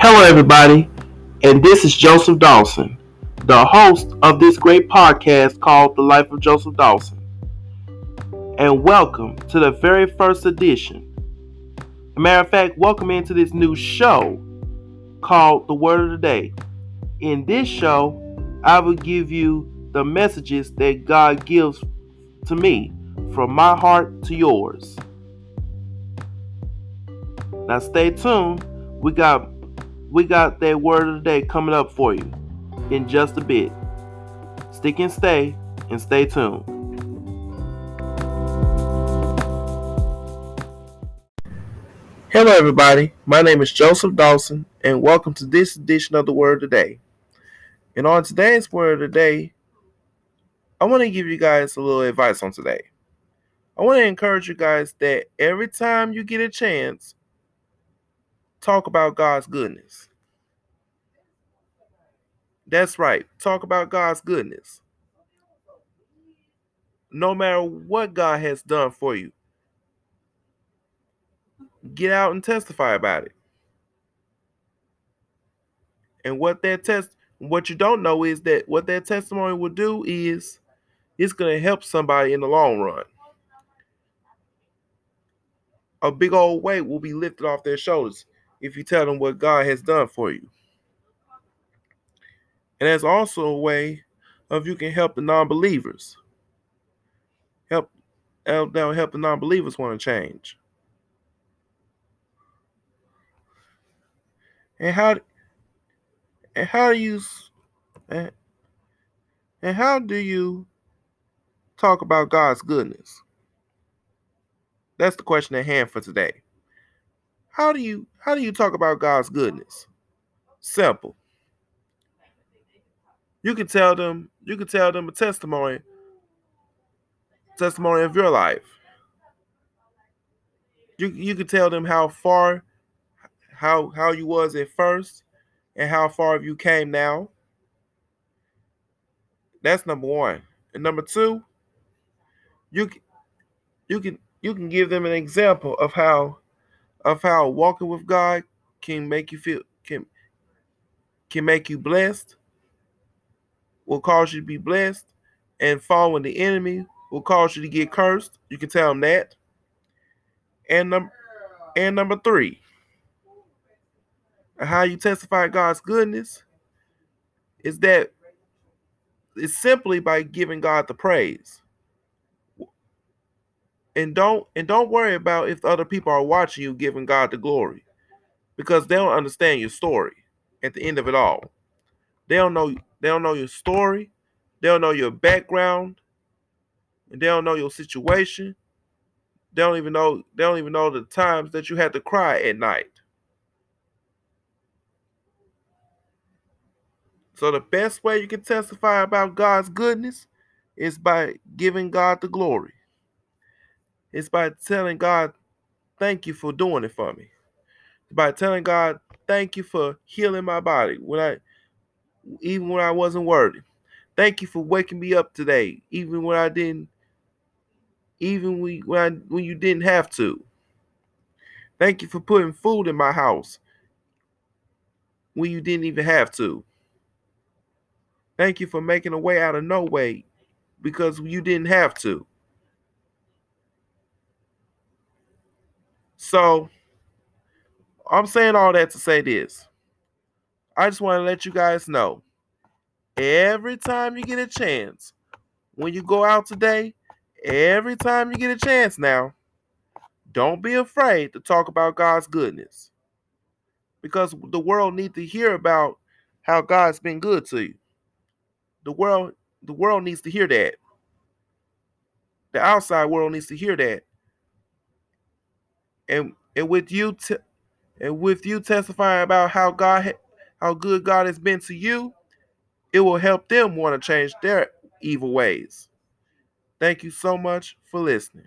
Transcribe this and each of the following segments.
Hello, everybody, and this is Joseph Dawson, the host of this great podcast called The Life of Joseph Dawson. And welcome to the very first edition. As a matter of fact, welcome into this new show called The Word of the Day. In this show, I will give you the messages that God gives to me from my heart to yours. Now stay tuned. We got that word of the day coming up for you in just a bit. Stick and stay tuned. Hello everybody, my name is Joseph Dawson and welcome to this edition of the Word of the Day. And on today's Word of the Day, I want to give you guys a little advice on today. I want to encourage you guys that every time you get a chance, talk about God's goodness. That's right. Talk about God's goodness. No matter what God has done for you, get out and testify about it. And what you don't know is that what that testimony will do is it's going to help somebody in the long run. A big old weight will be lifted off their shoulders if you tell them what God has done for you. And that's also a way of you can help the non-believers. That'll help the non-believers want to change. And how do you talk about God's goodness? That's the question at hand for today. How do you talk about God's goodness? Simple. You can tell them a testimony of your life. You can tell them how you was at first and how far you came now. That's number one. And number two, you can give them an example of how walking with God can make you can make you blessed, will cause you to be blessed, and following the enemy will cause you to get cursed. You can tell them that. And number three, how you testify God's goodness is that it's simply by giving God the praise. And don't worry about if the other people are watching you giving God the glory, because they don't understand your story at the end of it all. They don't know your story, they don't know your background, and they don't know your situation. They don't even know the times that you had to cry at night. So the best way you can testify about God's goodness is by giving God the glory. It's by telling God, thank you for doing it for me. It's by telling God, thank you for healing my body even when I wasn't worthy. Thank you for waking me up today, even when I didn't, when you didn't have to. Thank you for putting food in my house when you didn't even have to. Thank you for making a way out of no way because you didn't have to. So, I'm saying all that to say this. I just want to let you guys know, every time you get a chance, when you go out today, every time you get a chance now, don't be afraid to talk about God's goodness. Because the world needs to hear about how God's been good to you. The world needs to hear that. The outside world needs to hear that. And with you testifying about how good God has been to you, it will help them want to change their evil ways. Thank you so much for listening.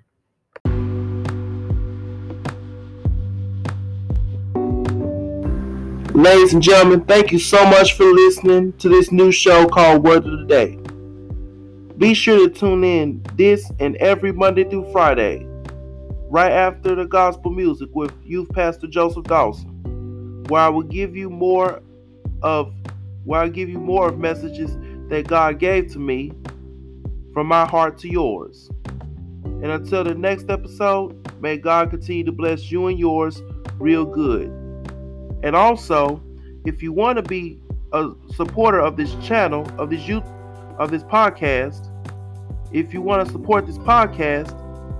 Ladies and gentlemen, thank you so much for listening to this new show called Word of the Day. Be sure to tune in this and every Monday through Friday, right after the gospel music with Youth Pastor Joseph Dawson. where I will give you more of messages that God gave to me from my heart to yours. And until the next episode, may God continue to bless you and yours real good. And also, if you want to be a supporter of this channel, of this podcast, if you want to support this podcast,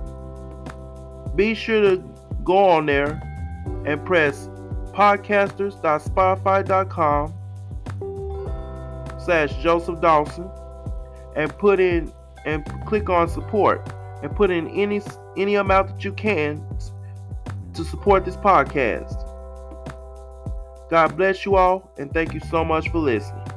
be sure to go on there and press podcasters.spotify.com/Joseph Dawson and click on support and put in any amount that you can to support this podcast. God bless you all, and thank you so much for listening.